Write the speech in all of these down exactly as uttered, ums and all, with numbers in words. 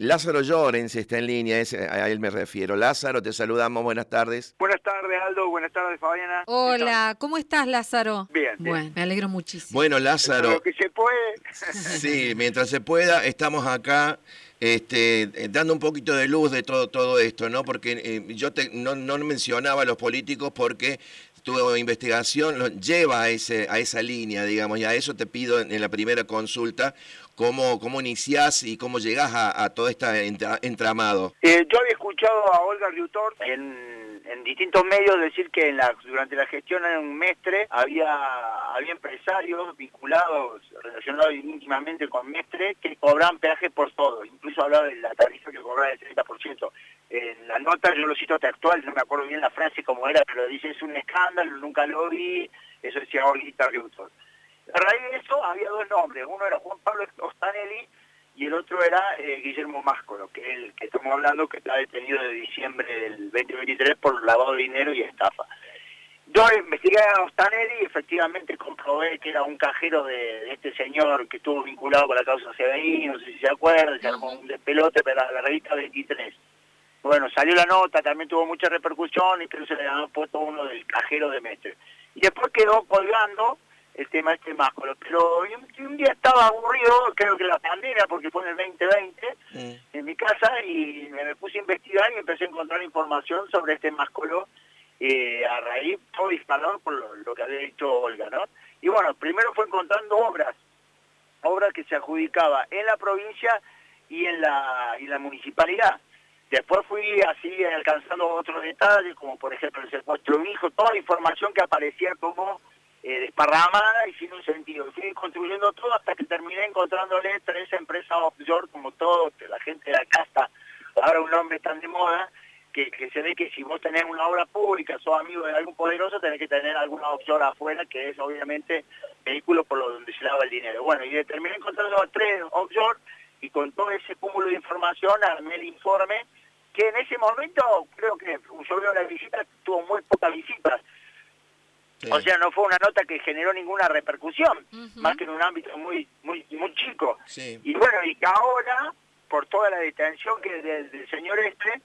Lázaro Llorens está en línea, es, a él me refiero. Lázaro, te saludamos, buenas tardes. Buenas tardes, Aldo, buenas tardes, Fabiana. Hola, ¿cómo estás, Lázaro? Bien, bien. Bueno, me alegro muchísimo. Bueno, Lázaro. Lo que se puede. Sí, mientras se pueda, estamos acá este, dando un poquito de luz de todo, todo esto, ¿no? Porque eh, yo te, no, no mencionaba a los políticos porque tu investigación lo lleva a, ese, a esa línea, digamos, y a eso te pido en, en la primera consulta, cómo, cómo iniciás y cómo llegás a, a todo este entra, entramado. Eh, yo había escuchado a Olga Riutor en, en distintos medios decir que en la, durante la gestión en Mestre había, había empresarios vinculados, relacionados íntimamente con Mestre, que cobraban peaje por todo, incluso hablaba de la tarifa que cobraba del treinta por ciento. En la nota, yo lo cito textual, no me acuerdo bien la frase cómo era, pero dice, es un escándalo, nunca lo vi, eso decía Olga Riutor. A raíz de eso había dos nombres, uno era Juan Pablo Ostanelli y el otro era eh, Guillermo Máscolo, que es el que estamos hablando, que está detenido de diciembre del veinte veintitrés por lavado de dinero y estafa. Yo investigué a Ostanelli y efectivamente comprobé que era un cajero de, de este señor que estuvo vinculado con la causa C B I, no sé si se acuerda, se armó un despelote para la revista veintitrés. Bueno, salió la nota, también tuvo mucha repercusión y creo que se le había puesto uno del cajero de Mestre. Y después quedó colgando el tema este Máscolo, pero un, un día estaba aburrido, creo que la pandemia, porque fue en el veinte veinte, mm. en mi casa, y me, me puse a investigar y empecé a encontrar información sobre este Máscolo, eh, a raíz, todo disparado por lo, lo que había dicho Olga, ¿no? Y bueno, primero fue encontrando obras, obras que se adjudicaba en la provincia y en la, y la municipalidad. Después fui así alcanzando otros detalles, como por ejemplo el secuestro de un hijo, toda la información que aparecía como eh, desparramada y sin un sentido. Fui construyendo todo hasta que terminé encontrándole tres empresas offshore, como todo, que la gente de la casa, ahora un nombre tan de moda, que, que se ve que si vos tenés una obra pública, sos amigo de algún poderoso, tenés que tener alguna offshore afuera, que es obviamente vehículo por donde se lava el dinero. Bueno, y terminé encontrando tres offshore, y con todo ese cúmulo de información armé el informe, que en ese momento, creo que yo veo la visita, tuvo muy pocas visitas. Sí. O sea, no fue una nota que generó ninguna repercusión, uh-huh. más que en un ámbito muy muy muy chico. Sí. Y bueno, y que ahora, por toda la detención que del, del señor este,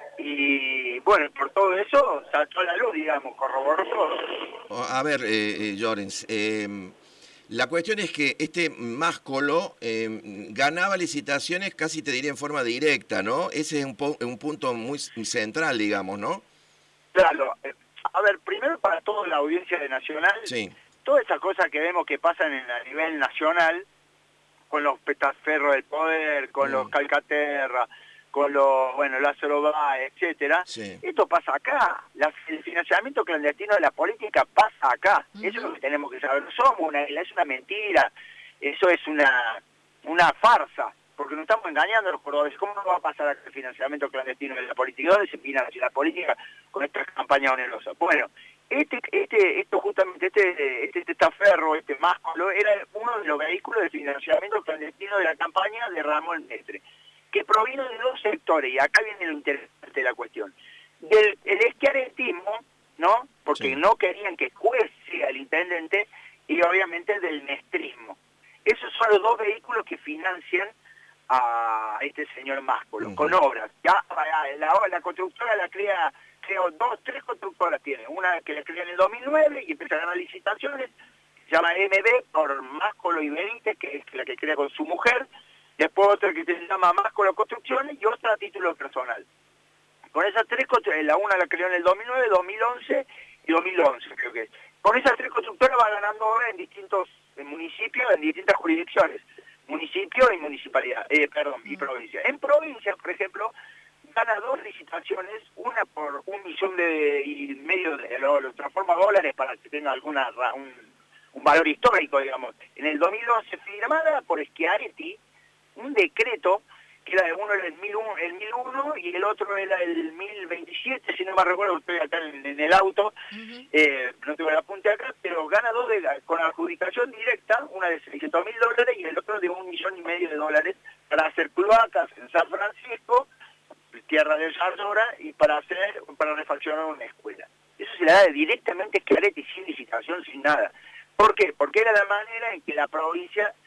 y bueno, por todo eso, saltó a la luz, digamos, corroboró todo. A ver, eh, eh, Llorens, eh... la cuestión es que este Máscolo eh, ganaba licitaciones casi te diría en forma directa, ¿no? Ese es un, un punto muy central, digamos, ¿no? Claro. A ver, primero para toda la audiencia de Nacional, sí. Todas esas cosas que vemos que pasan en, a nivel nacional, con los petaferros del poder, con mm. los Calcaterra, con los, bueno, Lázaro Báez, etcétera, sí. Esto pasa acá. La, el financiamiento clandestino de la política pasa acá. Uh-huh. Eso es lo que tenemos que saber. No somos una isla, es una mentira. Eso es una una farsa, porque nos estamos engañando a los cordobeses. ¿Cómo no va a pasar acá el financiamiento clandestino de la política? ¿Dónde se financia la política con estas campañas onerosas? Bueno, este, este, esto justamente, este, este testaferro, este Máscolo, era uno de los vehículos de financiamiento clandestino de la campaña de Ramón Mestre, que provino de dos sectores, y acá viene lo interesante de la cuestión. Del el esquiaretismo, ¿no? Porque sí. No querían que juez sea el intendente, y obviamente del mestrismo. Esos son los dos vehículos que financian a este señor Máscolo, uh-huh. con obras. Ya la, la constructora la crea, creo, dos, tres constructoras tiene. Una que la crea en el dos mil nueve y empieza a ganar licitaciones, se llama M B por Máscolo y Benítez, que es la que crea con su mujer. Después otra que se llama Máscolo Construcciones y otra a título personal. Con esas tres, la una la creó en el dos mil nueve, dos mil once y dos mil once creo que es. Con esas tres constructoras va ganando obras en distintos en municipios, en distintas jurisdicciones. Municipio y municipalidad, eh, perdón, y provincia. En provincia, por ejemplo, gana dos licitaciones, una por un millón de y medio de lo, lo transforma a dólares para que tenga alguna un, un valor histórico, digamos. En el dos mil once firmada por Schiaretti, un decreto que era uno era el mil uno, el mil uno y el otro era el mil veintisiete, si no me recuerdo, estoy acá en, en el auto, uh-huh. eh, no tengo el apunte acá, pero gana dos de, con adjudicación directa, una de seiscientos mil dólares y el otro de un millón y medio de dólares para hacer cloacas en San Francisco, tierra de Zarzora, y para hacer, para refaccionar una escuela. Eso se le da directamente a Schiaretti sin licitación, sin nada. ¿Por qué? Porque era la manera en que la provincia le está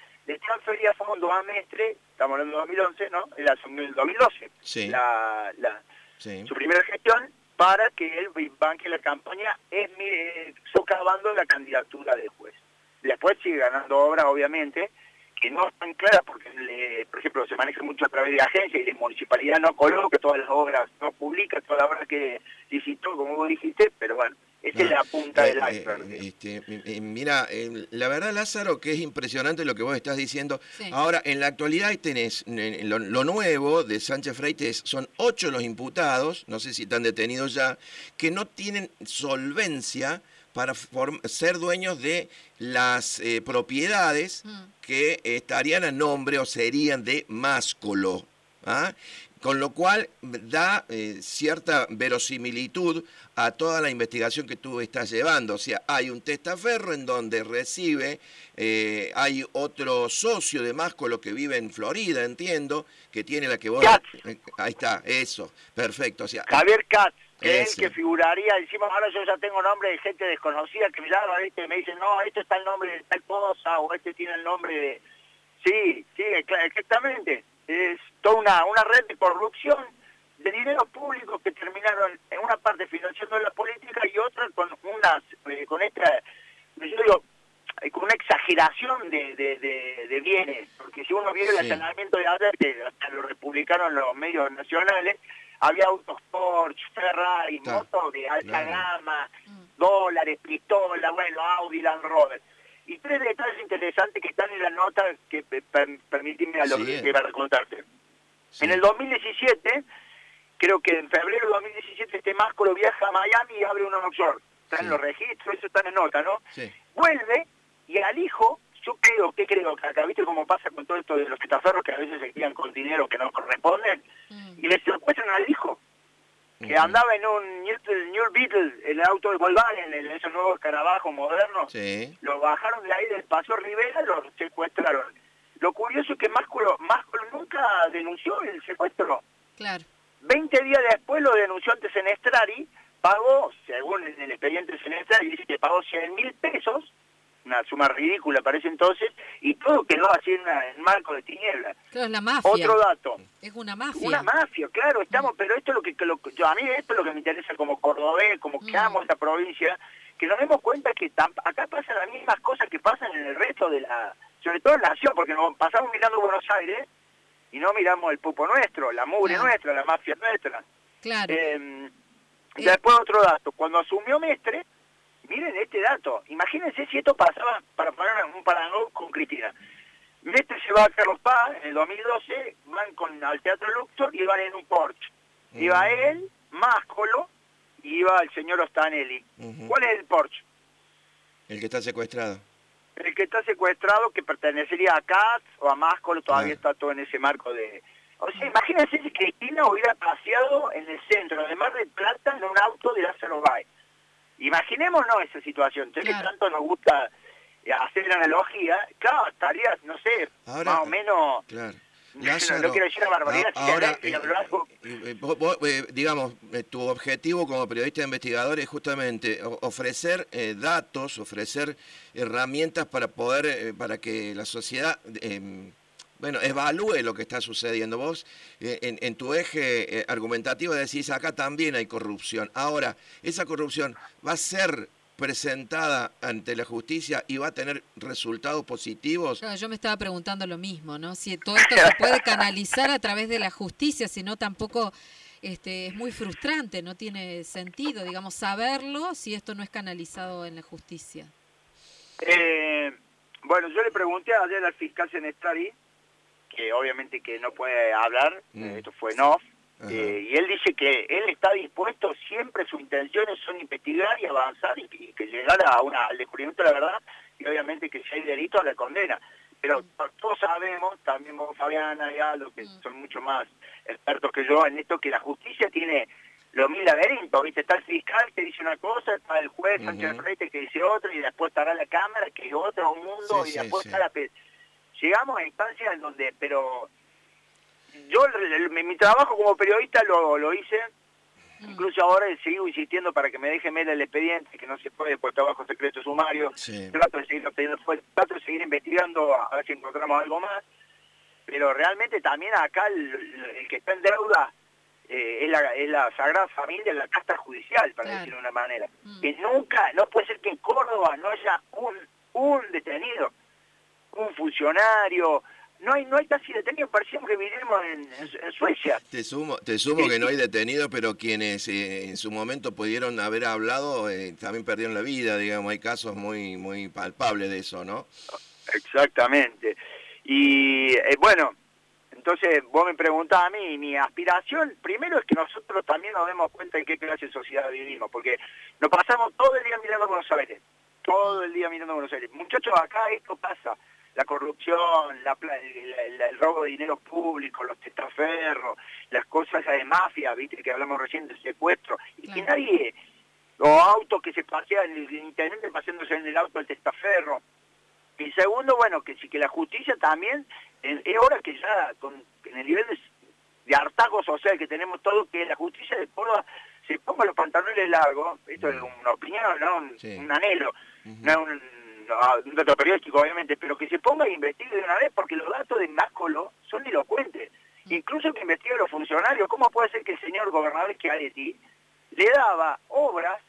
transfería fondos a Mestre, estamos hablando de dos mil once, ¿no? Él asumió en el dos mil doce, Sí. la, la, Sí. su primera gestión, para que él banque la campaña, es eh, socavando la candidatura del juez. Después sigue ganando obras, obviamente, que no están claras porque, le, por ejemplo, se maneja mucho a través de agencias y la municipalidad no coloca todas las obras, no publica todas las obras que licitó, como vos dijiste, pero bueno, esa es la punta Eh, del eh, iceberg. este, eh, mira, eh, la verdad, Lázaro, que es impresionante lo que vos estás diciendo. Sí. Ahora, en la actualidad ahí tenés eh, lo, lo nuevo de Sánchez Freites, son ocho los imputados, no sé si están detenidos ya, que no tienen solvencia para form- ser dueños de las eh, propiedades Mm. que estarían a nombre o serían de Máscolo. ¿Ah? Con lo cual da eh, cierta verosimilitud a toda la investigación que tú estás llevando. O sea, hay un testaferro en donde recibe, eh, hay otro socio de Máscolo que vive en Florida, entiendo, que tiene la que vos... Katz. Eh, ahí está, eso, perfecto. O sea, Javier Katz, que es Ese. el que figuraría, decimos, ahora yo ya tengo nombre de gente desconocida que me llama, ¿viste? Me dicen, no, este está el nombre de tal cosa, o este tiene el nombre de... Sí, sí, claro, exactamente. Es toda una, una red de corrupción de dineros públicos que terminaron en una parte financiando la política y otra con unas, eh, con esta, yo digo, eh, con una exageración de, de, de, de bienes, porque si uno viene el Sí. allanamiento de ayer, que hasta lo republicaron en los medios nacionales, había autos Porsche, Ferrari, Está, motos de alta claro. gama, Mm. dólares, pistolas, bueno, Audi, Land Rover. Y tres detalles interesantes que están en la nota que per, permitime a lo Sí. que quiero contarte. sí. En el dos mil diecisiete, creo que en febrero de dos mil diecisiete, este Máscolo viaja a Miami y abre un offshore. Está Sí. en los registros, eso está en nota, ¿no? Sí. Vuelve y al hijo, yo creo, ¿qué creo? Que acá, ¿viste cómo pasa con todo esto de los testaferros que a veces se quedan con dinero que no corresponden? Mm. Y le secuestran al hijo, que Ujú. andaba en un New, New Beetle, el auto de Volkswagen, en esos nuevos escarabajos modernos. Sí. Lo bajaron de ahí del Paseo Rivera, lo secuestraron. Lo curioso es que Máscolo, Máscolo nunca denunció el secuestro. Claro. Veinte días después lo denunció ante Senestrari, pagó, según en el expediente Senestrari, dice que pagó cien mil pesos, una suma ridícula para ese entonces, y todo quedó así en, una- en marco de tinieblas. Claro, es la mafia. Otro dato. Es una mafia. Una mafia, claro, estamos, pero esto es lo que, que lo- yo, a mí esto es lo que me interesa como cordobés, como que Mm. amo esta provincia, que nos demos cuenta que tam- acá pasan las mismas cosas que pasan en el resto de la, sobre todo en la nación, porque nos pasamos mirando Buenos Aires y no miramos el pupo nuestro, la mugre Claro. nuestra, la mafia nuestra. Claro. Eh, Eh. Después otro dato, cuando asumió Mestre, miren este dato, imagínense si esto pasaba, para poner un parangón con Cristina. Mestre se va a Carlos Paz en el dos mil doce, van con al Teatro Luxor y van en un Porsche. Iba Mm. él, Máscolo, y iba el señor Ostanelli. Ujú. ¿Cuál es el Porsche? El que está secuestrado. El que está secuestrado, que pertenecería a Katz o a Máscolo, todavía Claro. está todo en ese marco de... O sea, imagínense si Cristina hubiera paseado en el centro de Mar del Plata en un auto de Lázaro Báez. Imaginémonos esa situación, ya que Claro. tanto nos gusta eh, hacer la analogía, claro, estaría, no sé, Ahora, más o menos... Claro. No, Lázaro, no quiero decir una barbaridad, a- sí, ahora, eléctrica, eh, pero algo... eh, eh, vos- vos, eh, digamos, eh, tu objetivo como periodista investigador es justamente o- ofrecer eh, datos, ofrecer herramientas para poder, eh, para que la sociedad, eh, bueno, evalúe lo que está sucediendo. Vos, eh, en, en tu eje eh, argumentativo decís, acá también hay corrupción. Ahora, esa corrupción va a ser presentada ante la justicia y va a tener resultados positivos. Claro, yo me estaba preguntando lo mismo, ¿no? Si todo esto se puede canalizar a través de la justicia, si no tampoco este, es muy frustrante, no tiene sentido, digamos, saberlo si esto no es canalizado en la justicia. Eh, bueno, yo le pregunté ayer al fiscal Senestrari, que obviamente que no puede hablar, Mm. eh, esto fue en off, Ajá. eh, y él dice que él está dispuesto, siempre sus intenciones son investigar y avanzar y, y que llegar a una, al descubrimiento de la verdad, y obviamente que si hay delito a la condena. Pero todos sabemos, también vos, Fabiana y Aldo, que Mm. son mucho más expertos que yo en esto, que la justicia tiene los mil laberintos, ¿viste? Está el fiscal que dice una cosa, está el juez Sánchez Ujú. Freites que dice otra, y después estará la Cámara que es otro mundo, Sí, y sí, después sí. está la... pe- Llegamos a instancias en donde, pero yo, el- el- mi, mi trabajo como periodista lo, lo hice Mm. Incluso ahora sigo insistiendo para que me dejen ver el expediente, que no se puede por trabajo secreto sumario. Sí. Trato de seguir obteniendo, trato de seguir investigando a ver si encontramos algo más. Pero realmente también acá el, el que está en deuda eh, es, la, es la Sagrada Familia, la casta judicial, para claro. decirlo de una manera. Mm. Que nunca, no puede ser que en Córdoba no haya un, un detenido, un funcionario. No hay no hay casi detenidos, parecíamos que vivimos en, en, en Suecia. Te sumo, te sumo que no hay detenidos, pero quienes eh, en su momento pudieron haber hablado eh, también perdieron la vida, digamos, hay casos muy muy palpables de eso, ¿no? Exactamente. Y eh, bueno, entonces vos me preguntás a mí, mi aspiración, primero es que nosotros también nos demos cuenta en qué clase de sociedad vivimos, porque nos pasamos todo el día mirando a Buenos Aires, todo el día mirando a Buenos Aires. Muchachos, acá esto pasa. La corrupción, la, la, el robo de dinero público, los testaferros, las cosas de mafia, viste que hablamos recién del secuestro, y claro. que nadie, los autos que se pasean, el intendente paseándose en el auto del testaferro. Y segundo, bueno, que sí que la justicia también, es hora que ya, con, en el nivel de, de hartazgo social que tenemos todos, que la justicia de Córdoba se ponga los pantalones largos, esto es una opinión, ¿no? Un, sí. un anhelo, uh-huh. no es un... un dato periodístico obviamente, pero que se ponga e investigue de una vez, porque los datos de Máscolo son elocuentes. Incluso que investigue a los funcionarios. ¿Cómo puede ser que el señor gobernador Schiaretti le daba obras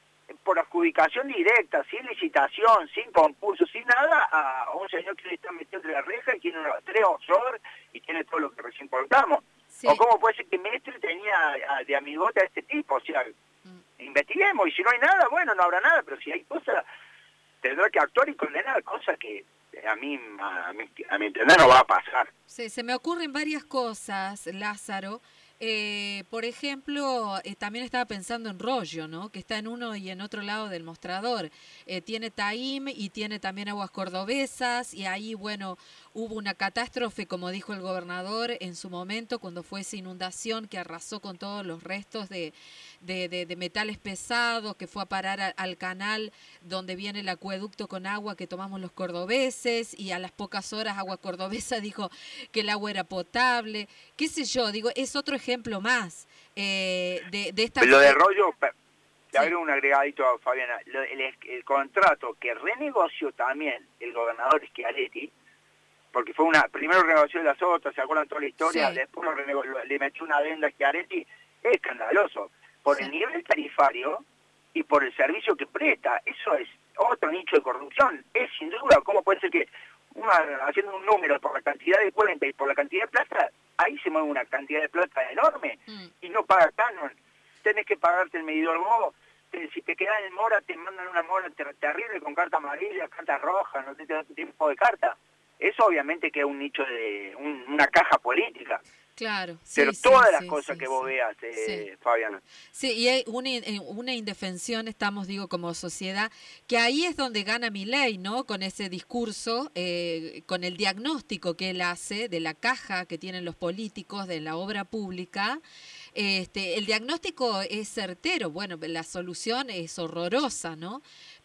por adjudicación directa, sin licitación, sin concurso, sin nada, a un señor que le está metiendo entre la reja y tiene tres offshore y tiene todo lo que recién contamos? Sí. ¿O cómo puede ser que Mestre tenía de amigote a este tipo? O sea, mm. investiguemos, y si no hay nada, bueno, no habrá nada, pero si hay cosas, tendrá que actuar y condenar, cosa que a mí, a mi, a mi entender, no va a pasar. Sí, se me ocurren varias cosas, Lázaro. Eh, por ejemplo, eh, también estaba pensando en Rollo, ¿no? Que está en uno y en otro lado del mostrador. Eh, tiene Taim y tiene también aguas cordobesas, y ahí, bueno, hubo una catástrofe, como dijo el gobernador en su momento, cuando fue esa inundación que arrasó con todos los restos de, de, de, de metales pesados, que fue a parar a, al canal donde viene el acueducto con agua que tomamos los cordobeses, y a las pocas horas Agua Cordobesa dijo que el agua era potable. Qué sé yo, digo, es otro ejemplo ejemplo más eh, de, de esta... Lo de Rollo, te sí. hago un agregadito a Fabiana, lo, el, el contrato que renegoció también el gobernador Schiaretti, porque fue una, primero renegoció las otras, ¿se acuerdan toda la historia? Sí. Después lo renego, lo, le metió una adenda a Schiaretti, es escandaloso, por sí. el nivel tarifario y por el servicio que presta. Eso es otro nicho de corrupción, es sin duda. ¿Cómo puede ser que una, haciendo un número por la cantidad de cuenta y por la cantidad de plata, ahí se mueve una cantidad de plata enorme mm. y no paga canon? Tenés que pagarte el medidor vos, te, si te quedas en mora te mandan una mora ter terrible con carta amarilla, carta roja, no te dan tiempo de carta. Eso obviamente que es un nicho de un, una caja política. Claro, sí, pero sí, todas sí, las cosas sí, que vos sí. veas, eh, sí. Fabiana. Sí, y hay una, una indefensión, estamos, digo, como sociedad, que ahí es donde gana Milei, ¿no? Con ese discurso, eh, con el diagnóstico que él hace de la caja que tienen los políticos de la obra pública. Este, el diagnóstico es certero, bueno, la solución es horrorosa, ¿no?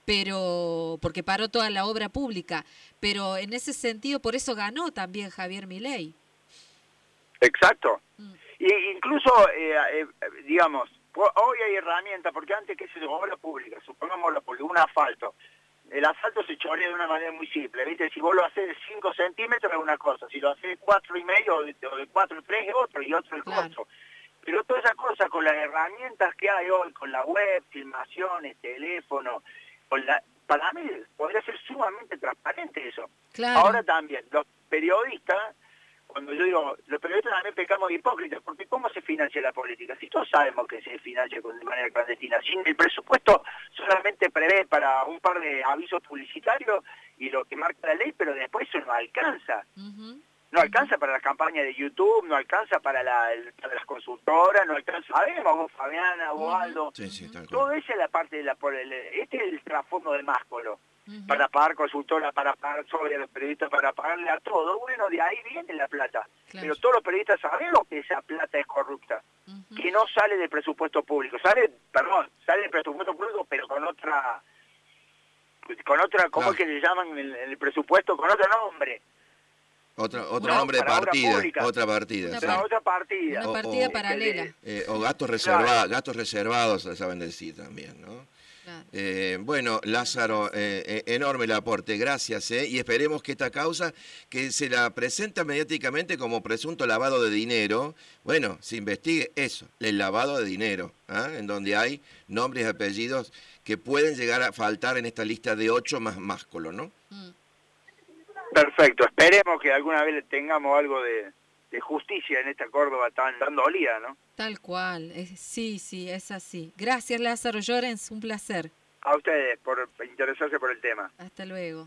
Pero porque paró toda la obra pública, pero en ese sentido, por eso ganó también Javier Milei. Exacto. Mm. Y incluso, eh, eh, digamos, hoy hay herramientas, porque antes, qué sé yo, obra pública, supongamos la pública, un asfalto. El asfalto se chorea de una manera muy simple, ¿viste? Si vos lo haces de cinco centímetros es una cosa, si lo haces de cuatro y medio, o de cuatro y tres es otro, y otro es claro. otro. Pero todas esas cosas, con las herramientas que hay hoy, con la web, filmaciones, teléfono, con la, para mí podría ser sumamente transparente eso. Claro. Ahora también, los periodistas, cuando yo digo, los periodistas también pecamos de hipócritas, porque ¿cómo se financia la política? Si todos sabemos que se financia de manera clandestina, si el presupuesto solamente prevé para un par de avisos publicitarios y lo que marca la ley, pero después eso no alcanza. Uh-huh. No alcanza para las campañas de YouTube, no alcanza para, la, el, para las consultoras, no alcanza, sabemos, vos, Fabiana, vos, Aldo, sí, sí, todo eso es la parte de la, este es el trasfondo de Máscolo. Uh-huh. Para pagar consultora, para pagar sobre los periodistas, para pagarle a todo. Bueno, de ahí viene la plata. Claro. Pero todos los periodistas sabemos que esa plata es corrupta, uh-huh. que no sale del presupuesto público, sale, perdón, sale del presupuesto público, pero con otra, con otra, ¿cómo claro. es que le llaman en el, en el presupuesto? Con otro nombre. Otra, otro No, nombre de para obra partida, pública. otra partida. Una sí. Una otra partida. Una O- partida o- paralela. Eh, o gastos, reserva, gastos reservados, se saben decir también, ¿no? Claro. Eh, bueno, Lázaro, eh, eh, enorme el aporte, gracias, ¿eh? Y esperemos que esta causa, que se la presenta mediáticamente como presunto lavado de dinero, bueno, se investigue eso, el lavado de dinero, ¿ah? En donde hay nombres y apellidos que pueden llegar a faltar en esta lista de ocho más másculo, ¿no? Mm. Perfecto, esperemos que alguna vez tengamos algo de, de justicia en esta Córdoba tan, tan dolida, ¿no? Tal cual, es- sí, sí, es así. Gracias, Lázaro Llorens, un placer. A ustedes por interesarse por el tema. Hasta luego.